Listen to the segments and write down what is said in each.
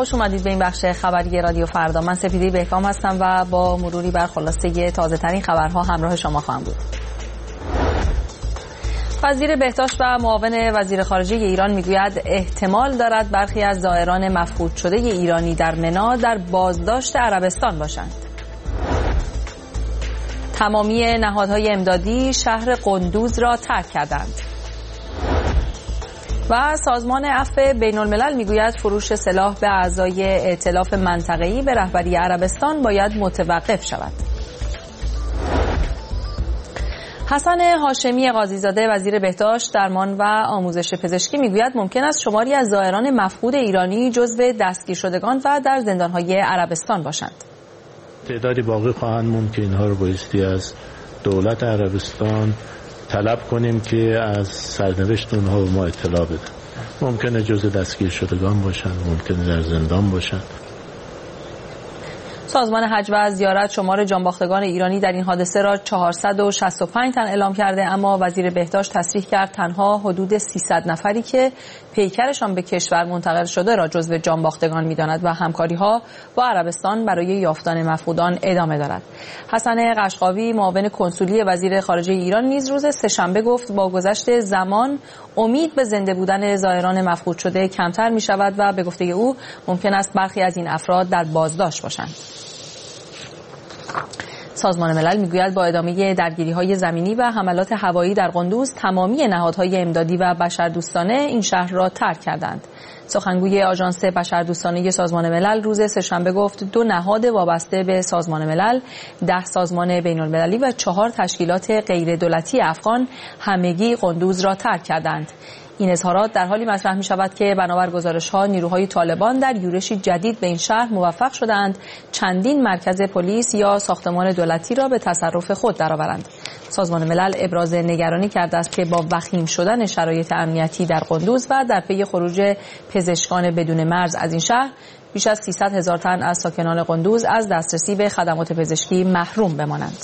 خوش اومدید به این بخش خبری رادیو فردا. من سپیده بهکام هستم و با مروری بر خلاصه تازه ترین خبرها همراه شما خواهم بود. وزیر بهداشت و معاون وزیر خارجه ایران میگوید احتمال دارد برخی از زائران مفقود شده ایرانی در منا در بازداشت عربستان باشند. تمامی نهادهای امدادی شهر قندوز را ترک کردند. و سازمان عفو بین الملل میگوید فروش سلاح به اعضای ائتلاف منطقه‌ای به رهبری عربستان باید متوقف شود. حسن هاشمی قاضیزاده وزیر بهداشت، درمان و آموزش پزشکی میگوید ممکن است شماری از زائران مفقود ایرانی جزو دستگیر شدگان و در زندان‌های عربستان باشند. تعدادی باقی خواهند موند که اینها رو بایستی از دولت عربستان طلب کنیم که از سرنوشت اونها به ما اطلاع بدن. ممکنه جزء دستگیر شدگان باشن، ممکنه در زندان باشن. سازمان حج و زیارت شمار جانباختگان ایرانی در این حادثه را 465 تن اعلام کرده، اما وزیر بهداشت تصریح کرد تنها حدود 300 نفری که پیکرشان به کشور منتقل شده را جزو جانباختگان می‌داند و همکاری‌ها با عربستان برای یافتن مفقودان ادامه دارد. حسن قشقاوی معاون کنسولی وزیر خارجه ایران نیز روز سه‌شنبه گفت با گذشت زمان امید به زنده بودن زائران مفقود شده کمتر می‌شود و به گفته او ممکن است برخی از این افراد در بازداشت باشند. سازمان ملل میگوید با ادامه درگیری‌های زمینی و حملات هوایی در قندوز تمامی نهادهای امدادی و بشردوستانه این شهر را ترک کردند. سخنگوی آژانس بشردوستانه سازمان ملل روز سه‌شنبه گفت 2 نهاد وابسته به سازمان ملل، 10 سازمان بین‌المللی و 4 تشکیلات غیردولتی افغان همگی قندوز را ترک کردند. این اظهارات در حالی مطرح می شود که بنابر گزارش‌ها نیروهای طالبان در یورشی جدید به این شهر موفق شدند چندین مرکز پلیس یا ساختمان دولتی را به تصرف خود درآورند. سازمان ملل ابراز نگرانی کرده است که با وخیم شدن شرایط امنیتی در قندوز و در پی خروج پزشکان بدون مرز از این شهر، بیش از 300,000 تن از ساکنان قندوز از دسترسی به خدمات پزشکی محروم بمانند.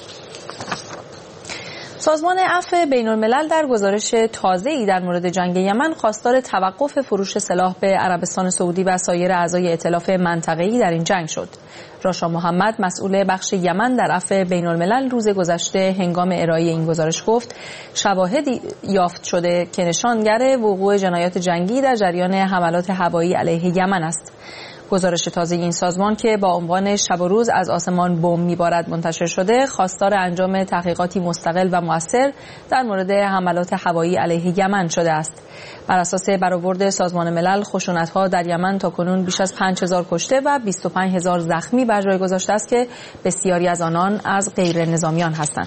سازمان عفو بین الملل در گزارش تازه‌ای در مورد جنگ یمن خواستار توقف فروش سلاح به عربستان سعودی و سایر اعضای ائتلاف منطقه‌ای در این جنگ شد. راشا محمد مسئول بخش یمن در عفو بین الملل روز گذشته هنگام ارائه این گزارش گفت شواهدی یافت شده که نشانگر وقوع جنایات جنگی در جریان حملات هوایی علیه یمن است. گزارش تازه این سازمان که با عنوان شب و روز از آسمان بمب میبارد منتشر شده، خواستار انجام تحقیقاتی مستقل و مؤثر در مورد حملات هوایی علیه یمن شده است. بر اساس برآورد سازمان ملل، خشونت‌ها در یمن تاکنون بیش از 5000 کشته و 25000 زخمی بر جای گذاشته است که بسیاری از آنان از غیر نظامیان هستند.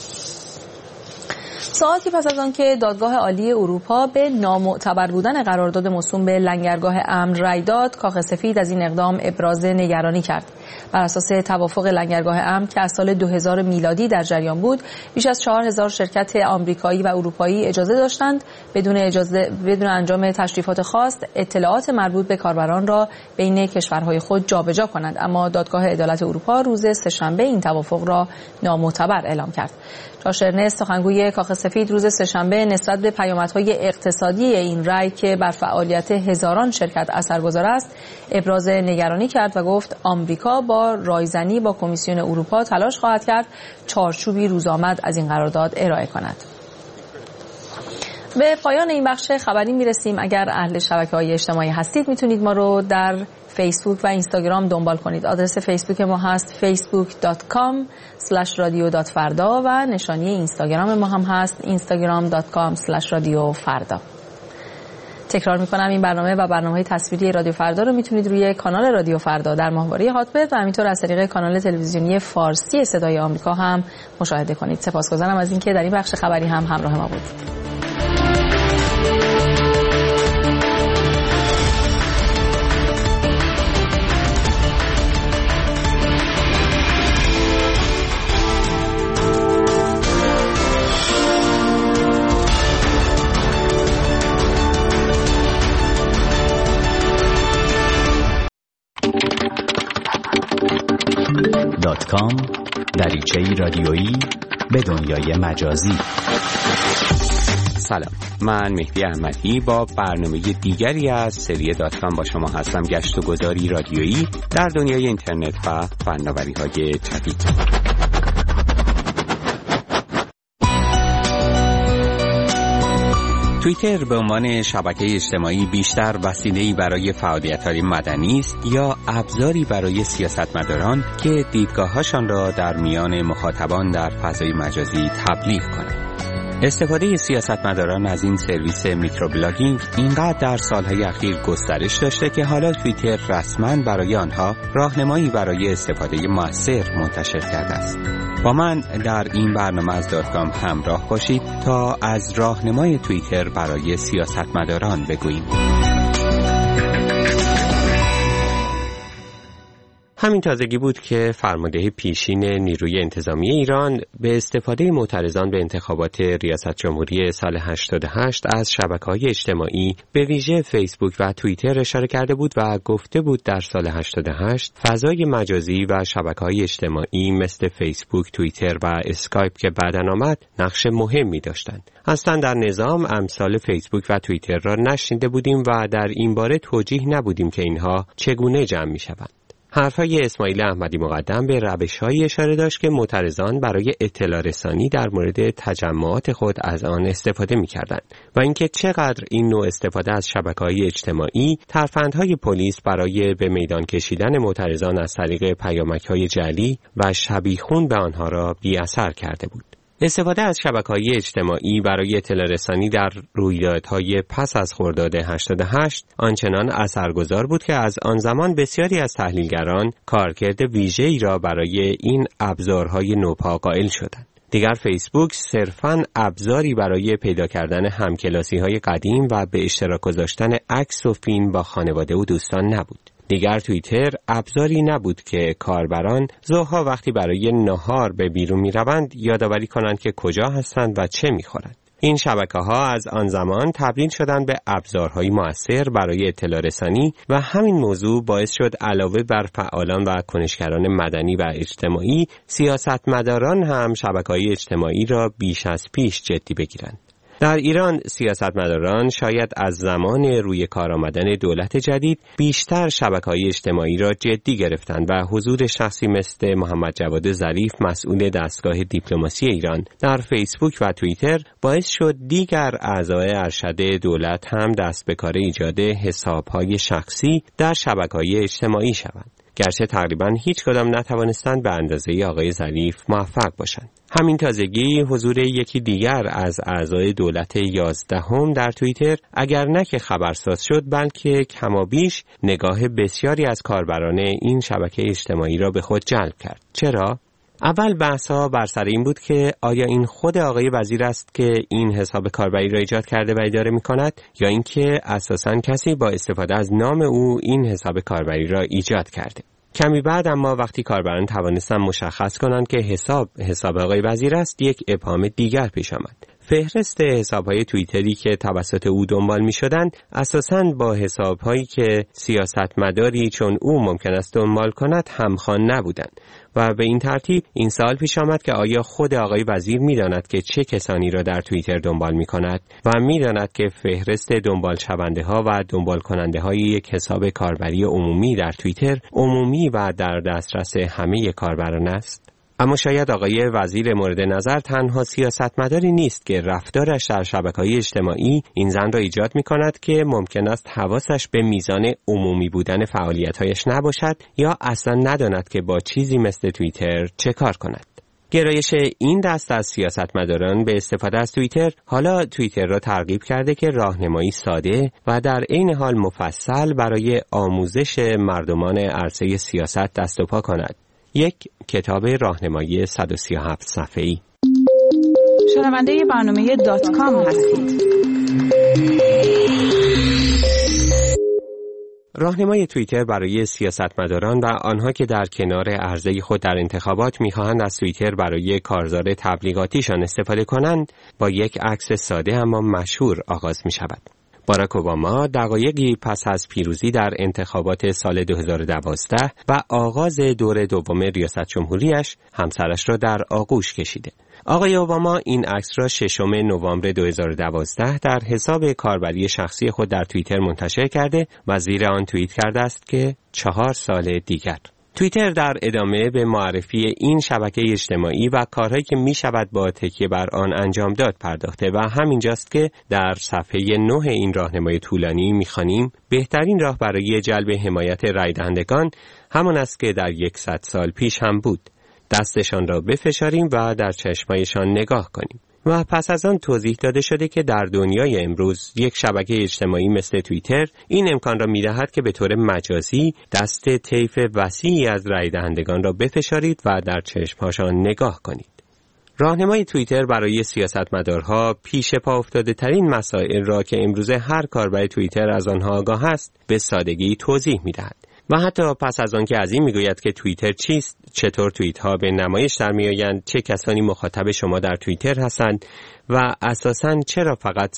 ساعتی پس از آنکه دادگاه عالی اروپا به نامعتبر بودن قرارداد موسوم به لنگرگاه امن رأی داد، کاخ سفید از این اقدام ابراز نگرانی کرد. بر اساس توافق لنگرگاه امن که از سال 2000 میلادی در جریان بود، بیش از 4000 شرکت آمریکایی و اروپایی اجازه داشتند بدون انجام تشریفات خاص اطلاعات مربوط به کاربران را بین کشورهای خود جابجا کنند، اما دادگاه عدالت اروپا روز سه‌شنبه این توافق را نامعتبر اعلام کرد. جاش ارنست سخنگوی کاخ سفید روز سه‌شنبه نسبت به پیامدهای اقتصادی این رأی که بر فعالیت هزاران شرکت اثرگذار است ابراز نگرانی کرد و گفت آمریکا با رایزنی با کمیسیون اروپا تلاش خواهد کرد چارچوبی روزآمد از این قرارداد ارائه کند. به پایان این بخش خبری میرسیم. اگر اهل شبکه‌های اجتماعی هستید میتونید ما رو در فیسبوک و اینستاگرام دنبال کنید. آدرس فیسبوک ما هست facebook.com/radio.farda و نشانی اینستاگرام ما هم هست instagram.com/radiofarda. تکرار میکنم این برنامه و برنامه‌های تصویری رادیو فردا رو میتونید روی کانال رادیو فردا در ماهواره هاتبرد و همینطور از طریق کانال تلویزیونی فارسی صدای آمریکا هم مشاهده کنید. سپاسگزارم از اینکه در این بخش خبری هم همراه ما بودید. دریچه‌ای رادیویی به دنیای مجازی. سلام، من مهدی احمدی با برنامه دیگری از سری .com با شما هستم. گشت و گذاری رادیویی در دنیای اینترنت و فناوری‌های جدید. توییتر به عنوان شبکه اجتماعی بیشتر وسیله‌ای برای فعالیت‌های مدنی است یا ابزاری برای سیاستمداران که دیدگاه‌هاشان را در میان مخاطبان در فضای مجازی تبلیغ کنند. استفاده سیاستمداران از این سرویس میکروبلاگینگ اینقدر در سالهای اخیر گسترش داشته که حالا توییتر رسما برای آنها راهنمایی برای استفاده مؤثر منتشر کرده است. با من در این برنامه از .com همراه باشید تا از راهنمای توییتر برای سیاستمداران بگوییم. همین تازگی بود که فرمانده پیشین نیروی انتظامی ایران به استفاده معترضان به انتخابات ریاست جمهوری سال 88 از شبکه‌های اجتماعی به ویژه فیسبوک و توییتر اشاره کرده بود و گفته بود در سال 88 فضای مجازی و شبکه‌های اجتماعی مثل فیسبوک، توییتر و اسکایپ که بعداً آمد نقش مهمی داشتند. اصلا در نظام امثال فیسبوک و توییتر را نشنیده بودیم و در این باره توجیه نبودیم که اینها چگونه جمع می‌شوند. حرفهای اسماعیل احمدی مقدم به روش‌هایی اشاره داشت که معترضان برای اطلاع رسانی در مورد تجمعات خود از آن استفاده می‌کردند و اینکه چقدر این نوع استفاده از شبکه‌های اجتماعی ترفندهای پلیس برای به میدان کشیدن معترضان از طریق پیامک‌های جعلی و شبیخون به آنها را بی‌اثر کرده بود. استفاده از شبکه‌های اجتماعی برای اطلاع رسانی در رویدادهای پس از خرداد 88 آنچنان اثرگذار بود که از آن زمان بسیاری از تحلیلگران کارکرد ویژه‌ای را برای این ابزارهای نوپا قائل شدند. دیگر فیسبوک صرفاً ابزاری برای پیدا کردن همکلاسی‌های قدیم و به اشتراک گذاشتن عکس و فیلم با خانواده و دوستان نبود. دیگر توییتر ابزاری نبود که کاربران ظهرها وقتی برای نهار به بیرون می روند یادآوری کنند که کجا هستند و چه می خورند. این شبکه‌ها از آن زمان تبدیل شدند به ابزارهای مؤثر برای اطلاع رسانی و همین موضوع باعث شد علاوه بر فعالان و کنشگران مدنی و اجتماعی، سیاستمداران هم شبکه‌های اجتماعی را بیش از پیش جدی بگیرند. در ایران سیاستمداران شاید از زمان روی کار آمدن دولت جدید بیشتر شبکه‌های اجتماعی را جدی گرفتند و حضور شخصی مثل محمد جواد ظریف مسئول دستگاه دیپلماسی ایران در فیسبوک و توییتر باعث شد دیگر اعضای ارشد دولت هم دست به کار ایجاد حساب‌های شخصی در شبکه‌های اجتماعی شوند. گرچه تقریباً هیچ کدام نتوانستند به اندازه آقای ظریف موفق باشند. همین تازگی حضور یکی دیگر از اعضای دولت 11 در توییتر اگر نه که خبرساز شد بلکه کمابیش نگاه بسیاری از کاربران این شبکه اجتماعی را به خود جلب کرد. چرا؟ اول بحث‌ها بر سر این بود که آیا این خود آقای وزیر است که این حساب کاربری را ایجاد کرده و اداره می‌کند یا اینکه اساساً کسی با استفاده از نام او این حساب کاربری را ایجاد کرده. کمی بعد اما وقتی کاربران توانستند مشخص کنند که حساب آقای وزیر است، یک ابهام دیگر پیش آمد. فهرست حساب‌های توییتری که توسط او دنبال می‌شدند اساساً با حساب‌هایی که سیاستمداری چون او ممکن است دنبال کند همخوان نبودند و به این ترتیب این سوال پیش آمد که آیا خود آقای وزیر می‌داند که چه کسانی را در توییتر دنبال می‌کند و می‌داند که فهرست دنبال شونده‌ها و دنبال کننده‌های یک حساب کاربری عمومی در توییتر عمومی و در دسترس همه کاربران است؟ اما شاید آقای وزیر مورد نظر تنها سیاستمداری نیست که رفتارش در شبکه‌های اجتماعی این زن را ایجاد می‌کند که ممکن است حواسش به میزان عمومی بودن فعالیت‌هایش نباشد یا اصلا نداند که با چیزی مثل توییتر چه کار کند. گرایش این دست از سیاستمداران به استفاده از توییتر حالا توییتر را ترغیب کرده که راهنمایی ساده و در عین حال مفصل برای آموزش مردمان عرصه سیاست دست و پا کند. یک کتاب راهنمایی 137 صفحه‌ای. شنونده برنامه .com هستید. راهنمای توییتر برای سیاستمداران و آنها که در کنار عرضه خود در انتخابات می‌خواهند از توییتر برای کارزار تبلیغاتیشان استفاده کنند با یک عکس ساده اما مشهور آغاز می‌شود. باراک اوباما دقایقی پس از پیروزی در انتخابات سال 2012 و آغاز دور دوم ریاست جمهوریش همسرش را در آغوش کشیده. آقای اوباما این عکس را 6 نوامبر 2012 در حساب کاربری شخصی خود در توییتر منتشر کرده و زیر آن توییت کرده است که 4 سال دیگر. توییتر در ادامه به معرفی این شبکه اجتماعی و کارهایی که می شود با تکیه بر آن انجام داد پرداخته و همینجاست که در صفحه 9 این راهنمای طولانی می خوانیم بهترین راه برای جلب حمایت رای دهندگان همان است که در 100 سال پیش هم بود. دستشان را بفشاریم و در چشمایشان نگاه کنیم. و پس از آن توضیح داده شده که در دنیای امروز یک شبکه اجتماعی مثل توییتر این امکان را می‌دهد که به طور مجازی دست طیف وسیعی از رای دهندگان را بفشارید و در چشم‌هاشان نگاه کنید. راهنمای توییتر برای سیاستمدارها پیش پا افتاده ترین مسائل را که امروزه هر کاربر توییتر از آنها آگاه است به سادگی توضیح می‌دهد. و حتی پس از آن که از این میگوید که توییتر چیست، چطور توییت ها به نمایش در میآیند، چه کسانی مخاطب شما در توییتر هستند و اساساً چرا فقط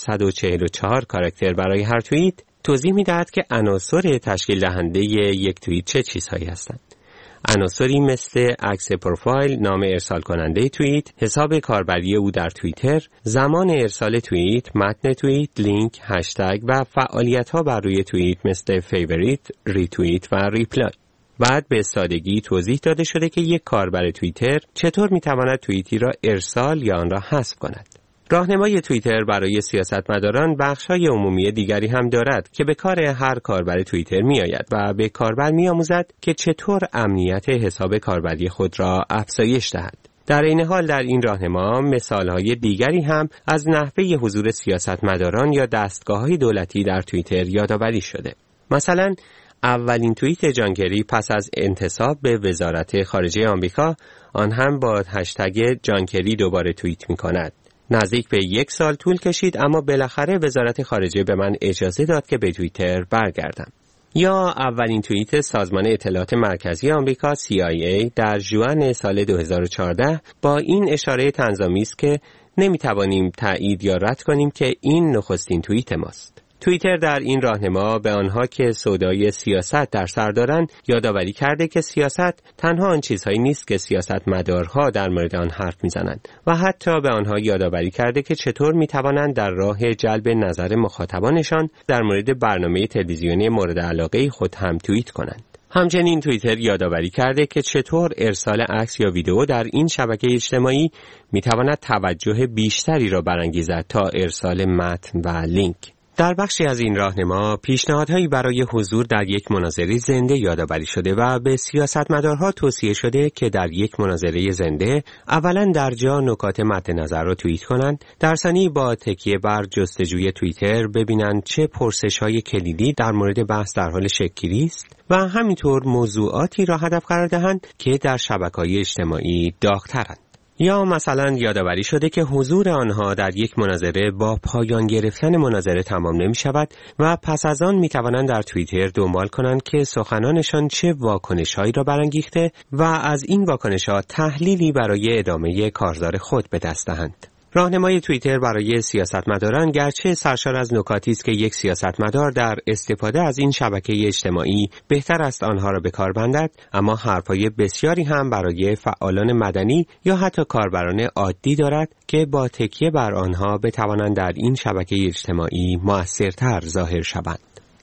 144 کاراکتر برای هر توییت، توضیح میدهد که عناصر تشکیل دهنده یک توییت چه چیزهایی هستند. عناصری مثل عکس پروفایل، نام ارسال کننده توییت، حساب کاربری او در توییتر، زمان ارسال توییت، متن توییت، لینک، هشتگ و فعالیت‌ها بر روی توییت مثل فیوریت، ریتوییت و ریپلای. بعد به سادگی توضیح داده شده که یک کاربر توییتر چطور می‌تواند توییتی را ارسال یا آن را حذف کند. راهنمای توییتر برای سیاستمداران بخش‌های عمومی دیگری هم دارد که به کار هر کاربر توییتر می‌آید و به کاربر می‌آموزد که چطور امنیت حساب کاربری خود را افزایش دهد. در این حال در این راهنما مثال‌های دیگری هم از نحوه حضور سیاستمداران یا دستگاه‌های دولتی در توییتر یادآوری شده. مثلا اولین توییت جان کری پس از انتصاب به وزارت خارجه آمریکا، آن هم با هشتگ جان کری دوباره توییت می‌کند. نزدیک به 1 سال طول کشید اما بالاخره وزارت خارجه به من اجازه داد که به توییتر برگردم. یا اولین توییت سازمان اطلاعات مرکزی آمریکا CIA در ژوئن سال 2014 با این اشاره طنزآمیز که نمیتوانیم تایید یا رد کنیم که این نخستین توییت ماست. توییتر در این راهنما به آنها که سودای سیاست در سر دارند یادآوری کرده که سیاست تنها آن چیزهایی نیست که سیاستمدارها در مورد آن حرف میزنند و حتی به آنها یادآوری کرده که چطور میتوانند در راه جلب نظر مخاطبانشان در مورد برنامه تلویزیونی مورد علاقه خود هم توییت کنند. همچنین توییتر یادآوری کرده که چطور ارسال عکس یا ویدئو در این شبکه اجتماعی میتواند توجه بیشتری را برانگیزد تا ارسال متن و لینک. در بخشی از این راهنما پیشنهادهایی برای حضور در یک مناظره زنده یادآوری شده و به سیاستمدارها توصیه شده که در یک مناظره زنده اولا در جا نکات مد نظر را توییت کنند، در ثانی با تکیه بر جستجوی توییتر ببینند چه پرسش‌های کلیدی در مورد بحث در حال شکل‌گیری است و همینطور موضوعاتی را هدف قرار دهند که در شبکه‌های اجتماعی داغ‌ترند. یا مثلا یادآوری شده که حضور آنها در یک مناظره با پایان گرفتن مناظره تمام نمی شود و پس از آن می توانند در توییتر دنبال کنند که سخنانشان چه واکنش‌هایی را برانگیخته و از این واکنش‌ها تحلیلی برای ادامه کارزار خود به دست دهند. راهنمای توییتر برای سیاستمداران گرچه سرشار از نکاتی است که یک سیاستمدار در استفاده از این شبکه اجتماعی بهتر است آنها را به کار بندد، اما حرفهای بسیاری هم برای فعالان مدنی یا حتی کاربران عادی دارد که با تکیه بر آنها بتوانند در این شبکه اجتماعی مؤثرتر ظاهر شوند.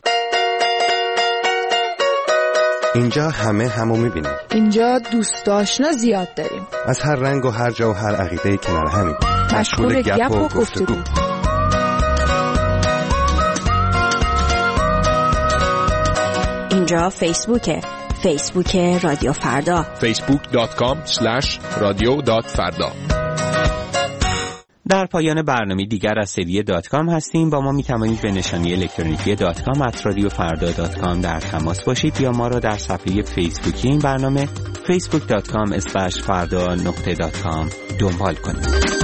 اینجا همو میبینیم. اینجا دوست آشنا زیاد داریم. از هر رنگ و هر جا و هر عقیده‌ای کنار همیم. مشغول گپ و گفتگو. اینجا فیسبوک رادیو فردا. facebook.com/radio.farda. در پایان برنامه دیگر از سری .com هستیم. با ما می توانید به نشانی الکترونیکی .com@radiofarda.com در تماس باشید یا ما را در صفحه فیسبوکی این برنامه facebook.com/farda.com دنبال کنید.